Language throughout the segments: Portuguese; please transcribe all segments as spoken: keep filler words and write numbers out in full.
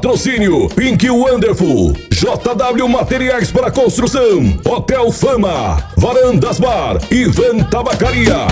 Patrocínio Pink Wonderful, J W Materiais para Construção, Hotel Fama, Varandas Bar e Van Tabacaria.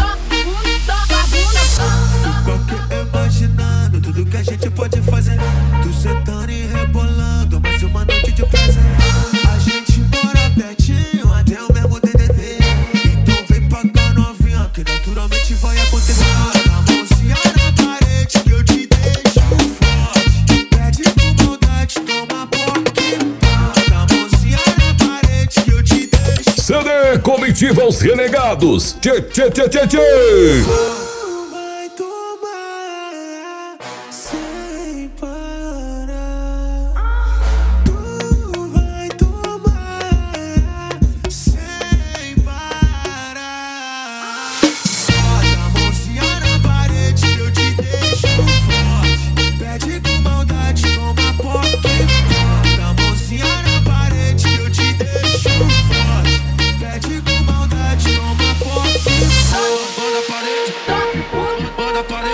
Fico imaginando tudo que a gente pode fazer. Tu sentando e rebolando, mais uma noite de prazer. A gente mora pertinho, até o mesmo D D D. Então vem pra cá novinha, que naturalmente vai acontecer. A mãozinha na parede que eu te deixo forte. Pede com maldade, toma pouquinho. A mãozinha na parede que eu te deixo. C D Comitiva Os Renegados. Tchê, tchê, tchê, tchê, tchê. Vai tomar sem parar. Tu vai tomar sem parar. Bota a mãozinha na parede que eu te deixo forte. Pede com maldade, toma pouquinho. Bota a mãozinha na parede que eu te deixo forte. Pede com maldade, toma pouquinho. Manda a parede, manda a parede.